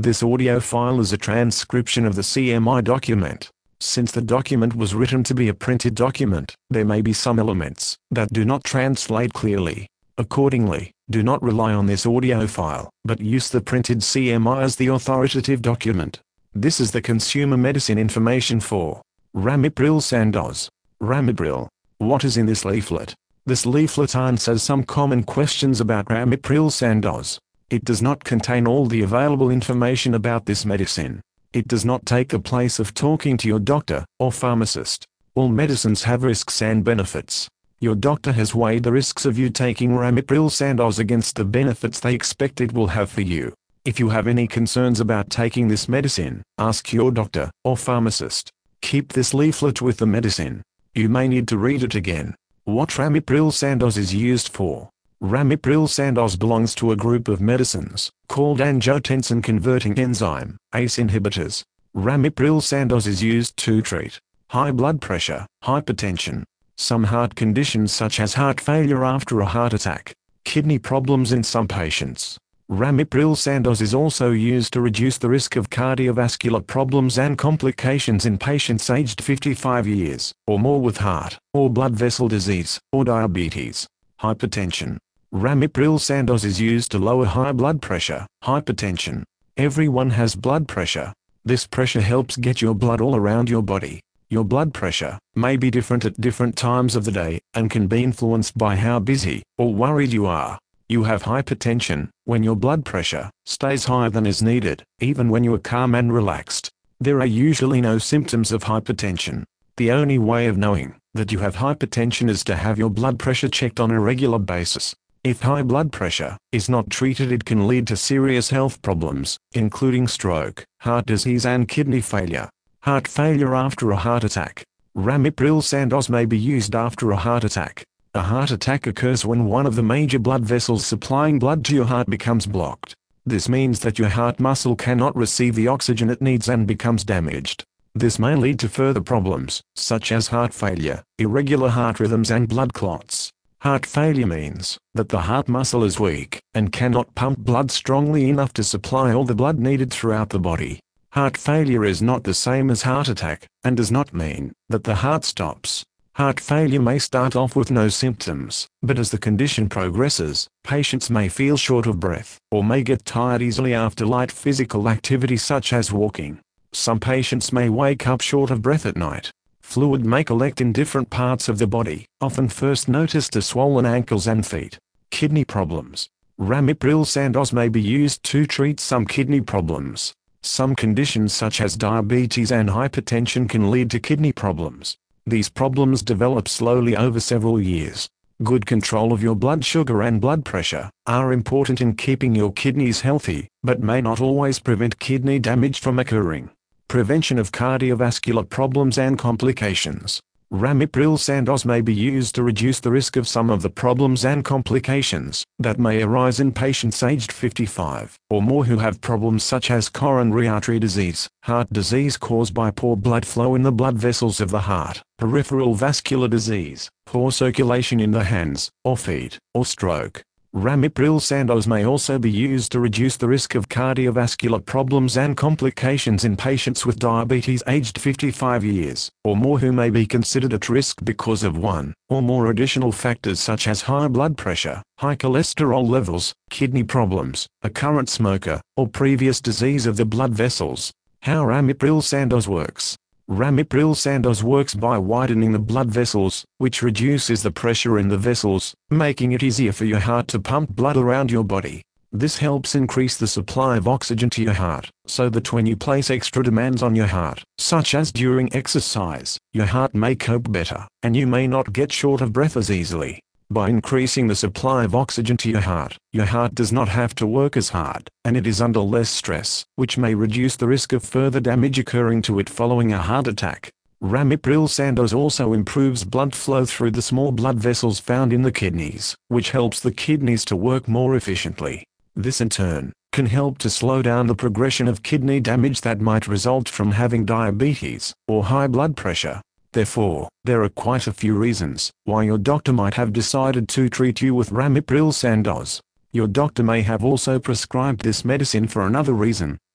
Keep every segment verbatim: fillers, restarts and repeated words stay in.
This audio file is a transcription of the C M I document. Since the document was written to be a printed document, there may be some elements that do not translate clearly. Accordingly, do not rely on this audio file, but use the printed C M I as the authoritative document. This is the consumer medicine information for Ramipril Sandoz. Ramipril. What is in this leaflet? This leaflet answers some common questions about Ramipril Sandoz. It does not contain all the available information about this medicine. It does not take the place of talking to your doctor or pharmacist. All medicines have risks and benefits. Your doctor has weighed the risks of you taking Ramipril Sandoz against the benefits they expect it will have for you. If you have any concerns about taking this medicine, ask your doctor or pharmacist. Keep this leaflet with the medicine. You may need to read it again. What Ramipril Sandoz is used for? Ramipril Sandoz belongs to a group of medicines called angiotensin-converting enzyme A C E inhibitors. Ramipril Sandoz is used to treat high blood pressure, hypertension, some heart conditions such as heart failure after a heart attack, kidney problems in some patients. Ramipril Sandoz is also used to reduce the risk of cardiovascular problems and complications in patients aged fifty-five years or more with heart or blood vessel disease or diabetes, hypertension. Ramipril Sandoz is used to lower high blood pressure, hypertension. Everyone has blood pressure. This pressure helps get your blood all around your body. Your blood pressure may be different at different times of the day and can be influenced by how busy or worried you are. You have hypertension when your blood pressure stays higher than is needed, even when you are calm and relaxed. There are usually no symptoms of hypertension. The only way of knowing that you have hypertension is to have your blood pressure checked on a regular basis. If high blood pressure is not treated, it can lead to serious health problems, including stroke, heart disease and kidney failure. Heart failure after a heart attack. Ramipril Sandoz may be used after a heart attack. A heart attack occurs when one of the major blood vessels supplying blood to your heart becomes blocked. This means that your heart muscle cannot receive the oxygen it needs and becomes damaged. This may lead to further problems, such as heart failure, irregular heart rhythms and blood clots. Heart failure means that the heart muscle is weak and cannot pump blood strongly enough to supply all the blood needed throughout the body. Heart failure is not the same as heart attack, and does not mean that the heart stops. Heart failure may start off with no symptoms, but as the condition progresses, patients may feel short of breath, or may get tired easily after light physical activity such as walking. Some patients may wake up short of breath at night. Fluid may collect in different parts of the body, often first noticed as swollen ankles and feet. Kidney problems. Ramipril Sandoz may be used to treat some kidney problems. Some conditions such as diabetes and hypertension can lead to kidney problems. These problems develop slowly over several years. Good control of your blood sugar and blood pressure are important in keeping your kidneys healthy, but may not always prevent kidney damage from occurring. Prevention of cardiovascular problems and complications. Ramipril Sandoz may be used to reduce the risk of some of the problems and complications that may arise in patients aged fifty-five or more who have problems such as coronary artery disease, heart disease caused by poor blood flow in the blood vessels of the heart, peripheral vascular disease, poor circulation in the hands or feet, or stroke. Ramipril Sandoz may also be used to reduce the risk of cardiovascular problems and complications in patients with diabetes aged fifty-five years or more who may be considered at risk because of one or more additional factors such as high blood pressure, high cholesterol levels, kidney problems, a current smoker, or previous disease of the blood vessels. How Ramipril Sandoz works. Ramipril Sandoz works by widening the blood vessels, which reduces the pressure in the vessels, making it easier for your heart to pump blood around your body. This helps increase the supply of oxygen to your heart, so that when you place extra demands on your heart, such as during exercise, your heart may cope better, and you may not get short of breath as easily. By increasing the supply of oxygen to your heart, your heart does not have to work as hard, and it is under less stress, which may reduce the risk of further damage occurring to it following a heart attack. Ramipril Sandoz also improves blood flow through the small blood vessels found in the kidneys, which helps the kidneys to work more efficiently. This in turn can help to slow down the progression of kidney damage that might result from having diabetes or high blood pressure. Therefore, there are quite a few reasons why your doctor might have decided to treat you with Ramipril Sandoz. Your doctor may have also prescribed this medicine for another reason.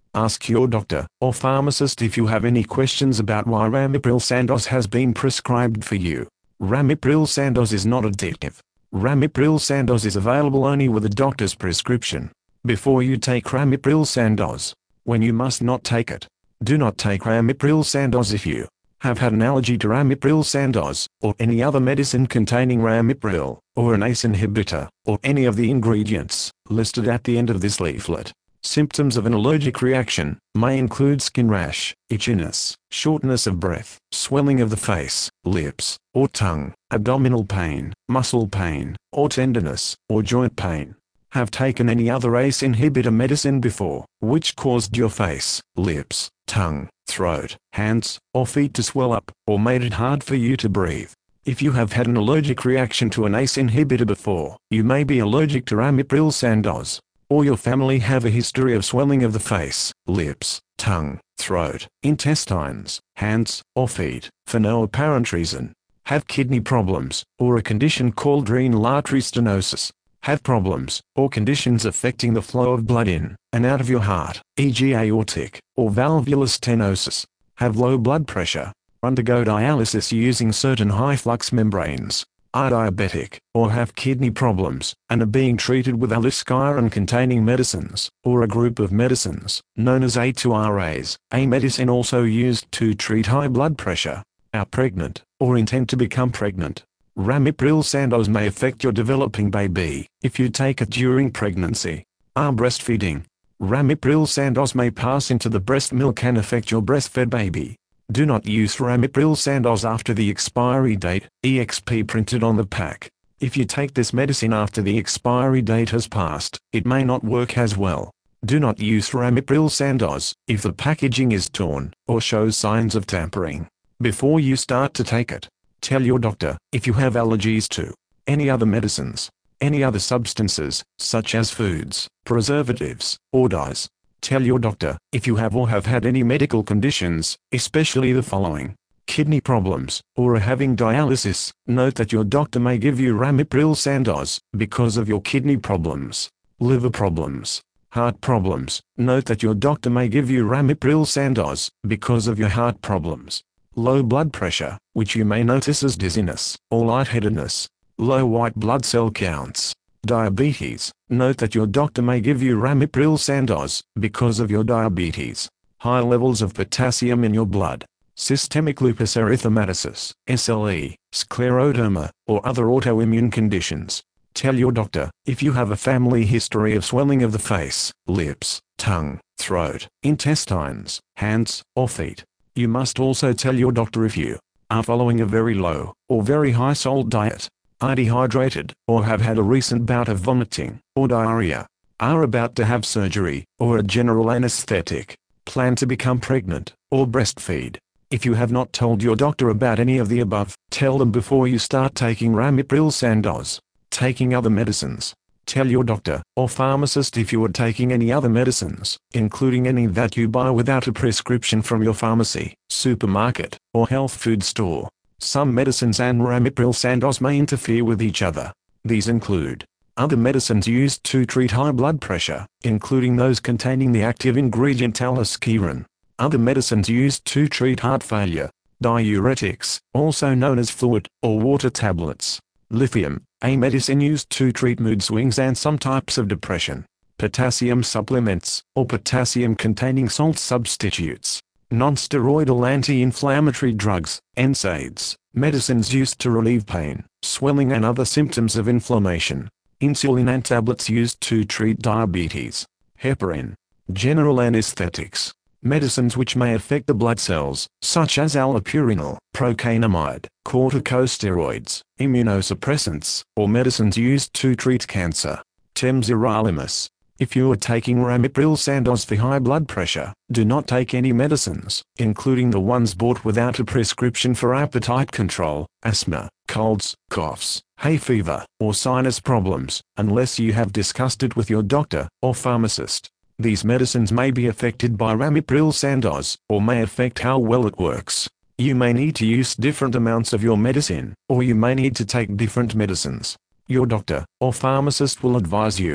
Ask your doctor or pharmacist if you have any questions about why Ramipril Sandoz has been prescribed for you. Ramipril Sandoz is not addictive. Ramipril Sandoz is available only with a doctor's prescription. Before you take Ramipril Sandoz, when you must not take it. Do not take Ramipril Sandoz if you have had an allergy to Ramipril Sandoz, or any other medicine containing Ramipril, or an A C E inhibitor, or any of the ingredients listed at the end of this leaflet. Symptoms of an allergic reaction may include skin rash, itchiness, shortness of breath, swelling of the face, lips, or tongue, abdominal pain, muscle pain, or tenderness, or joint pain. Have taken any other A C E inhibitor medicine before, which caused your face, lips, tongue, throat, hands, or feet to swell up, or made it hard for you to breathe. If you have had an allergic reaction to an A C E inhibitor before, you may be allergic to Ramipril Sandoz. Or your family have a history of swelling of the face, lips, tongue, throat, intestines, hands, or feet, for no apparent reason. Have kidney problems, or a condition called renal artery stenosis. Have problems, or conditions affecting the flow of blood in and out of your heart, for example aortic, or valvular stenosis. Have low blood pressure. Undergo dialysis using certain high-flux membranes. Are diabetic, or have kidney problems, and are being treated with aliskiren-containing medicines, or a group of medicines, known as A two R As, a medicine also used to treat high blood pressure. Are pregnant, or intend to become pregnant. Ramipril Sandoz may affect your developing baby, if you take it during pregnancy. Are breastfeeding. Ramipril Sandoz may pass into the breast milk and affect your breastfed baby. Do not use Ramipril Sandoz after the expiry date, E X P printed on the pack. If you take this medicine after the expiry date has passed, it may not work as well. Do not use Ramipril Sandoz if the packaging is torn, or shows signs of tampering. Before you start to take it, tell your doctor if you have allergies to any other medicines, any other substances, such as foods, preservatives, or dyes. Tell your doctor if you have or have had any medical conditions, especially the following: kidney problems, or are having dialysis. Note that your doctor may give you Ramipril Sandoz because of your kidney problems. Liver problems, heart problems. Note that your doctor may give you Ramipril Sandoz because of your heart problems. Low blood pressure, which you may notice as dizziness or lightheadedness. Low white blood cell counts. Diabetes. Note that your doctor may give you Ramipril Sandoz because of your diabetes. High levels of potassium in your blood. Systemic lupus erythematosus, S L E, scleroderma, or other autoimmune conditions. Tell your doctor if you have a family history of swelling of the face, lips, tongue, throat, intestines, hands, or feet. You must also tell your doctor if you are following a very low or very high salt diet, are dehydrated, or have had a recent bout of vomiting or diarrhea, are about to have surgery or a general anesthetic, plan to become pregnant or breastfeed. If you have not told your doctor about any of the above, tell them before you start taking Ramipril Sandoz. Taking other medicines. Tell your doctor or pharmacist if you are taking any other medicines, including any that you buy without a prescription from your pharmacy, supermarket, or health food store. Some medicines and Ramipril Sandoz may interfere with each other. These include other medicines used to treat high blood pressure, including those containing the active ingredient aliskiren. Other medicines used to treat heart failure. Diuretics, also known as fluid or water tablets. Lithium, a medicine used to treat mood swings and some types of depression. Potassium supplements, or potassium-containing salt substitutes. Non-steroidal anti-inflammatory drugs, N SAIDs, medicines used to relieve pain, swelling and other symptoms of inflammation. Insulin and tablets used to treat diabetes. Heparin. General anesthetics. Medicines which may affect the blood cells, such as allopurinol, procainamide, corticosteroids, immunosuppressants, or medicines used to treat cancer. Temsirolimus. If you are taking Ramipril Sandoz for high blood pressure, do not take any medicines, including the ones bought without a prescription for appetite control, asthma, colds, coughs, hay fever, or sinus problems, unless you have discussed it with your doctor or pharmacist. These medicines may be affected by Ramipril Sandoz, or may affect how well it works. You may need to use different amounts of your medicine, or you may need to take different medicines. Your doctor or pharmacist will advise you.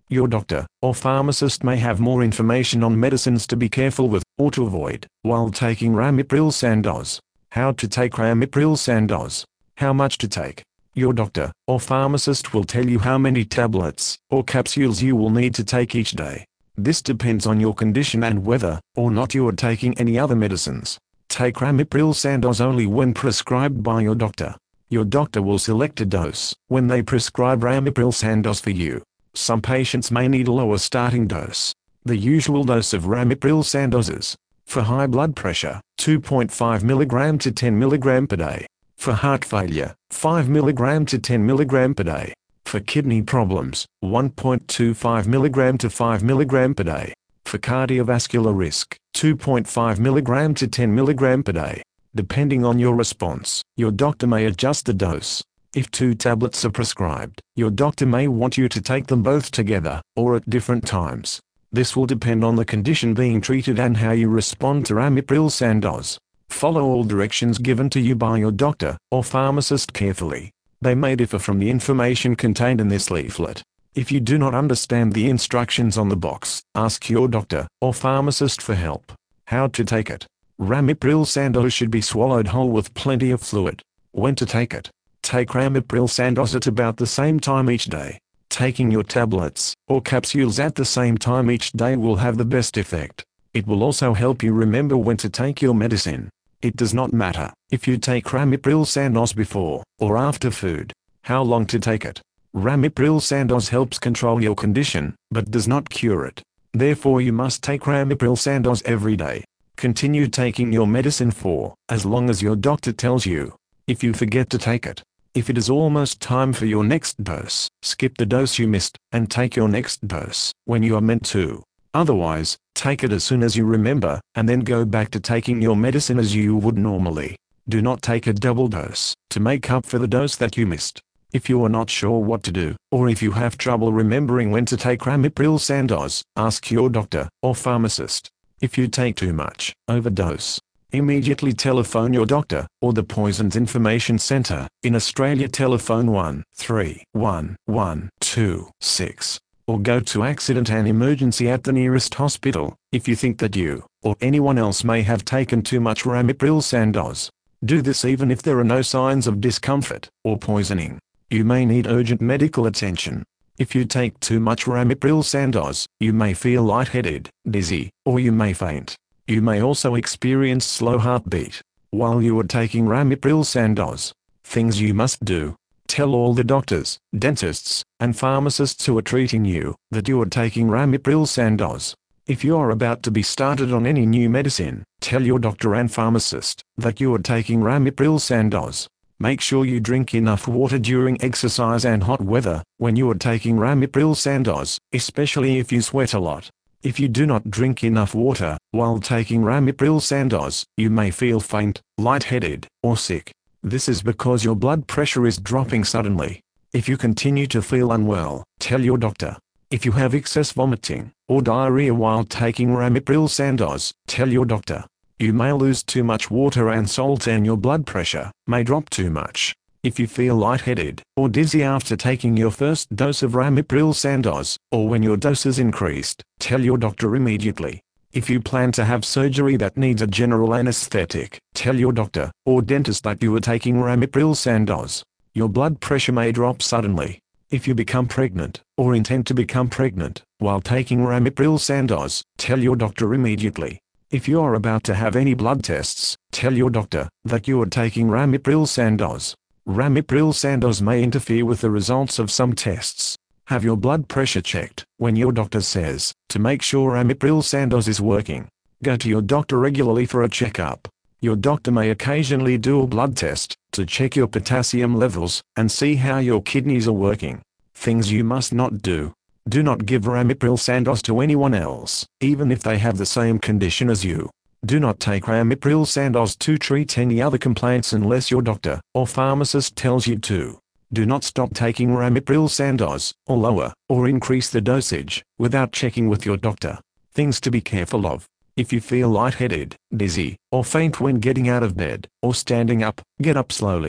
Your doctor or pharmacist may have more information on medicines to be careful with or to avoid while taking Ramipril Sandoz. How to take Ramipril Sandoz. How much to take. Your doctor or pharmacist will tell you how many tablets or capsules you will need to take each day. This depends on your condition and whether or not you are taking any other medicines. Take Ramipril Sandoz only when prescribed by your doctor. Your doctor will select a dose when they prescribe Ramipril Sandoz for you. Some patients may need a lower starting dose. The usual dose of Ramipril Sandoz is, for high blood pressure, two point five milligrams to ten milligrams per day. For heart failure, five milligrams to ten milligrams per day. For kidney problems, one point two five milligrams to five milligrams per day. For cardiovascular risk, two point five milligrams to ten milligrams per day. Depending on your response, your doctor may adjust the dose. If two tablets are prescribed, your doctor may want you to take them both together, or at different times. This will depend on the condition being treated and how you respond to Ramipril Sandoz. Follow all directions given to you by your doctor or pharmacist carefully. They may differ from the information contained in this leaflet. If you do not understand the instructions on the box, ask your doctor or pharmacist for help. How to take it. Ramipril Sandoz should be swallowed whole with plenty of fluid. When to take it. Take Ramipril Sandoz at about the same time each day. Taking your tablets or capsules at the same time each day will have the best effect. It will also help you remember when to take your medicine. It does not matter if you take Ramipril Sandoz before or after food. How long to take it. Ramipril Sandoz helps control your condition, but does not cure it. Therefore you must take Ramipril Sandoz every day. Continue taking your medicine for as long as your doctor tells you. If you forget to take it, if it is almost time for your next dose, skip the dose you missed, and take your next dose when you are meant to. Otherwise, take it as soon as you remember, and then go back to taking your medicine as you would normally. Do not take a double dose to make up for the dose that you missed. If you are not sure what to do, or if you have trouble remembering when to take Ramipril Sandoz, ask your doctor or pharmacist. If you take too much, overdose, immediately telephone your doctor or the Poisons Information Centre. In Australia, telephone one three one one two six, or go to Accident and Emergency at the nearest hospital if you think that you or anyone else may have taken too much Ramipril Sandoz. Do this even if there are no signs of discomfort or poisoning. You may need urgent medical attention. If you take too much Ramipril Sandoz, you may feel lightheaded, dizzy, or you may faint. You may also experience slow heartbeat while you are taking Ramipril Sandoz. Things you must do. Tell all the doctors, dentists, and pharmacists who are treating you that you are taking Ramipril Sandoz. If you are about to be started on any new medicine, tell your doctor and pharmacist that you are taking Ramipril Sandoz. Make sure you drink enough water during exercise and hot weather when you are taking Ramipril Sandoz, especially if you sweat a lot. If you do not drink enough water while taking Ramipril Sandoz, you may feel faint, lightheaded, or sick. This is because your blood pressure is dropping suddenly. If you continue to feel unwell, tell your doctor. If you have excess vomiting or diarrhea while taking Ramipril Sandoz, tell your doctor. You may lose too much water and salt and your blood pressure may drop too much. If you feel lightheaded or dizzy after taking your first dose of Ramipril Sandoz, or when your dose is increased, tell your doctor immediately. If you plan to have surgery that needs a general anesthetic, tell your doctor or dentist that you are taking Ramipril Sandoz. Your blood pressure may drop suddenly. If you become pregnant, or intend to become pregnant, while taking Ramipril Sandoz, tell your doctor immediately. If you are about to have any blood tests, tell your doctor that you are taking Ramipril Sandoz. Ramipril Sandoz may interfere with the results of some tests. Have your blood pressure checked when your doctor says to make sure Ramipril Sandoz is working. Go to your doctor regularly for a checkup. Your doctor may occasionally do a blood test to check your potassium levels and see how your kidneys are working. Things you must not do. Do not give Ramipril Sandoz to anyone else, even if they have the same condition as you. Do not take Ramipril Sandoz to treat any other complaints unless your doctor or pharmacist tells you to. Do not stop taking Ramipril Sandoz, or lower, or increase the dosage, without checking with your doctor. Things to be careful of. If you feel lightheaded, dizzy, or faint when getting out of bed, or standing up, get up slowly.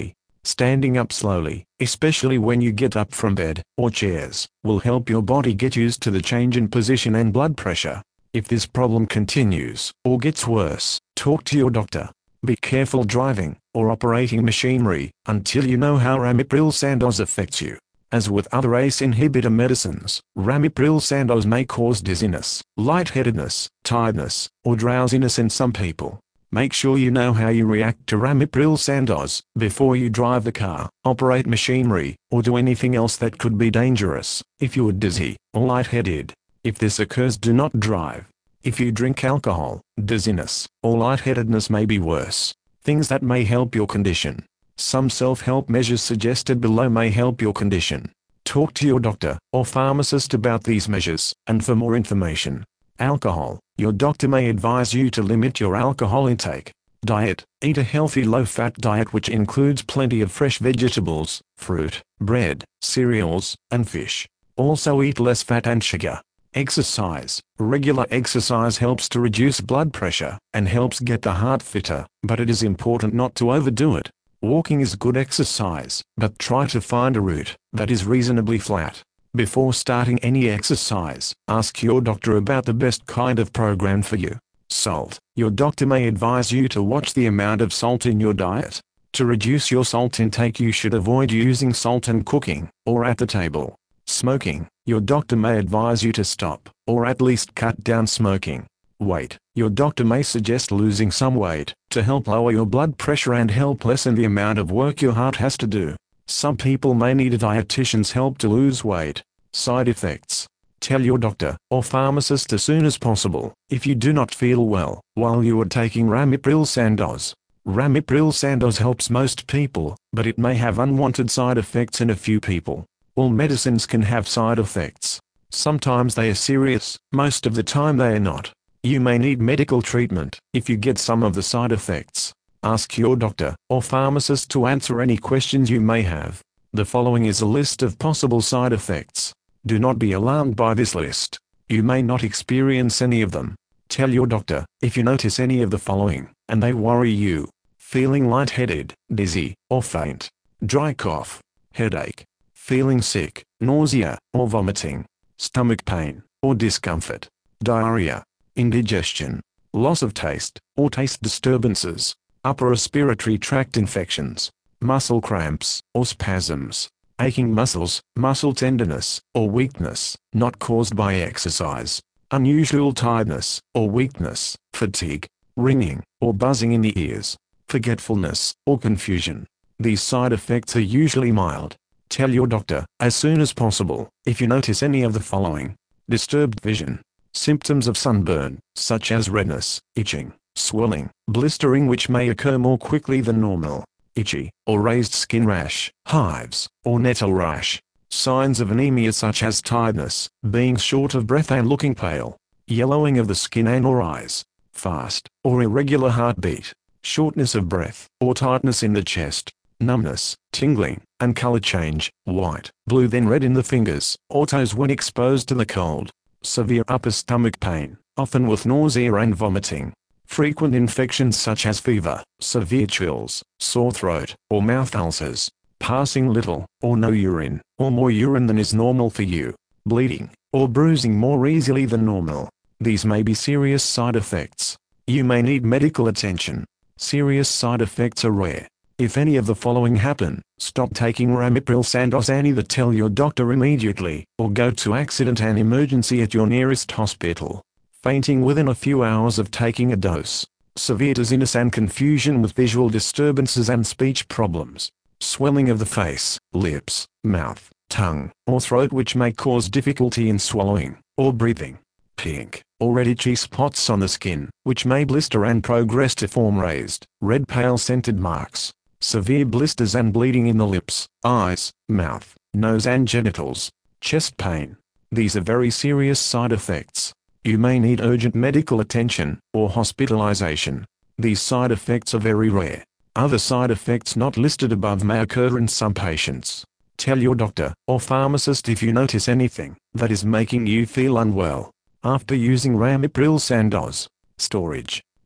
Standing up slowly, especially when you get up from bed or chairs, will help your body get used to the change in position and blood pressure. If this problem continues or gets worse, talk to your doctor. Be careful driving or operating machinery until you know how Ramipril Sandoz affects you. As with other A C E inhibitor medicines, Ramipril Sandoz may cause dizziness, lightheadedness, tiredness, or drowsiness in some people. Make sure you know how you react to Ramipril Sandoz before you drive the car, operate machinery, or do anything else that could be dangerous. If you are dizzy or lightheaded, if this occurs, do not drive. If you drink alcohol, dizziness or lightheadedness may be worse. Things that may help your condition. Some self-help measures suggested below may help your condition. Talk to your doctor or pharmacist about these measures, and for more information. Alcohol. Your doctor may advise you to limit your alcohol intake. Diet. Eat a healthy low-fat diet which includes plenty of fresh vegetables, fruit, bread, cereals, and fish. Also eat less fat and sugar. Exercise. Regular exercise helps to reduce blood pressure and helps get the heart fitter, but it is important not to overdo it. Walking is good exercise, but try to find a route that is reasonably flat. Before starting any exercise, ask your doctor about the best kind of program for you. Salt. Your doctor may advise you to watch the amount of salt in your diet. To reduce your salt intake, you should avoid using salt in cooking or at the table. Smoking. Your doctor may advise you to stop, or at least cut down smoking. Weight. Your doctor may suggest losing some weight to help lower your blood pressure and help lessen the amount of work your heart has to do. Some people may need a dietitian's help to lose weight. Side effects. Tell your doctor or pharmacist as soon as possible if you do not feel well while you are taking Ramipril Sandoz. Ramipril Sandoz helps most people, but it may have unwanted side effects in a few people. All medicines can have side effects. Sometimes they are serious, most of the time they are not. You may need medical treatment if you get some of the side effects. Ask your doctor or pharmacist to answer any questions you may have. The following is a list of possible side effects. Do not be alarmed by this list. You may not experience any of them. Tell your doctor if you notice any of the following, and they worry you. Feeling lightheaded, dizzy, or faint. Dry cough. Headache. Feeling sick, nausea, or vomiting. Stomach pain, or discomfort. Diarrhea. Indigestion. Loss of taste, or taste disturbances. Upper respiratory tract infections. Muscle cramps, or spasms. Aching muscles, muscle tenderness, or weakness, not caused by exercise. Unusual tiredness, or weakness, fatigue. Ringing, or buzzing in the ears. Forgetfulness, or confusion. These side effects are usually mild. Tell your doctor as soon as possible if you notice any of the following. Disturbed vision. Symptoms of sunburn, such as redness, itching, swelling, blistering which may occur more quickly than normal. Itchy, or raised skin rash, hives, or nettle rash. Signs of anemia such as tiredness, being short of breath and looking pale. Yellowing of the skin and or eyes. Fast, or irregular heartbeat. Shortness of breath, or tightness in the chest. Numbness, tingling, and color change, white, blue then red in the fingers or toes when exposed to the cold. Severe upper stomach pain, often with nausea and vomiting. Frequent infections such as fever, severe chills, sore throat, or mouth ulcers. Passing little, or no urine, or more urine than is normal for you. Bleeding, or bruising more easily than normal. These may be serious side effects. You may need medical attention. Serious side effects are rare. If any of the following happen, stop taking Ramipril Sandoz and either tell your doctor immediately, or go to accident and emergency at your nearest hospital. Fainting within a few hours of taking a dose. Severe dizziness and confusion with visual disturbances and speech problems. Swelling of the face, lips, mouth, tongue, or throat which may cause difficulty in swallowing, or breathing. Pink, or red itchy spots on the skin, which may blister and progress to form raised, red pale scented marks. Severe blisters and bleeding in the lips, eyes, mouth, nose and genitals. Chest pain. These are very serious side effects. You may need urgent medical attention, or hospitalization. These side effects are very rare. Other side effects not listed above may occur in some patients. Tell your doctor or pharmacist if you notice anything that is making you feel unwell. After using Ramipril Sandoz. Storage.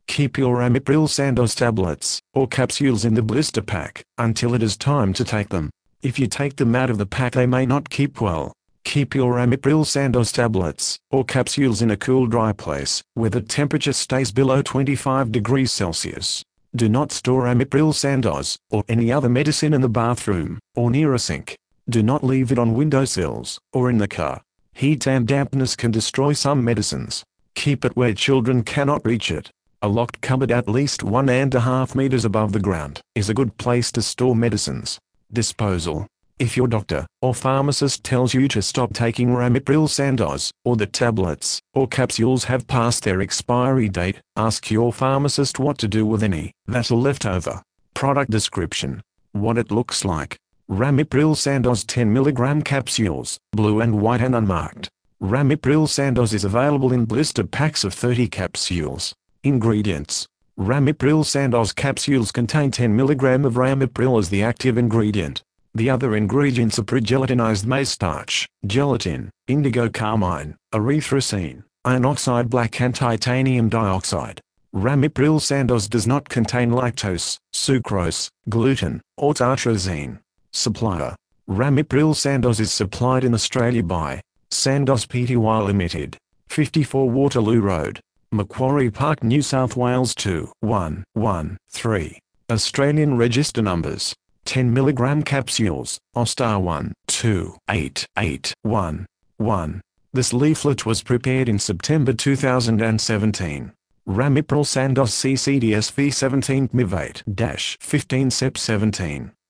Keep your Ramipril Sandoz tablets, or capsules in the blister pack, until it is time to take them. If you take them out of the pack they may not keep well. Keep your Ramipril Sandoz tablets, or capsules in a cool dry place, where the temperature stays below twenty-five degrees Celsius. Do not store Ramipril Sandoz, or any other medicine in the bathroom, or near a sink. Do not leave it on windowsills, or in the car. Heat and dampness can destroy some medicines. Keep it where children cannot reach it. A locked cupboard at least one and a half meters above the ground is a good place to store medicines. Disposal. If your doctor or pharmacist tells you to stop taking Ramipril Sandoz, or the tablets or capsules have passed their expiry date, ask your pharmacist what to do with any that are left over. Product description. What it looks like. Ramipril Sandoz ten milligram capsules, blue and white and unmarked. Ramipril Sandoz is available in blister packs of thirty capsules. Ingredients. Ramipril Sandoz capsules contain ten milligrams of Ramipril as the active ingredient. The other ingredients are pre-gelatinized maize starch, gelatin, indigo carmine, erythrocin, iron oxide black and titanium dioxide. Ramipril Sandoz does not contain lactose, sucrose, gluten, or tartrazine. Supplier. Ramipril Sandoz is supplied in Australia by Sandoz Pty Limited, fifty-four Waterloo Road, Macquarie Park, New South Wales two one one three. Australian register numbers. ten milligram capsules, O S T A one two eight eight one one. This leaflet was prepared in September two thousand seventeen. Ramipril Sandoz C C D S V seventeen M I V eight fifteen S E P seventeen.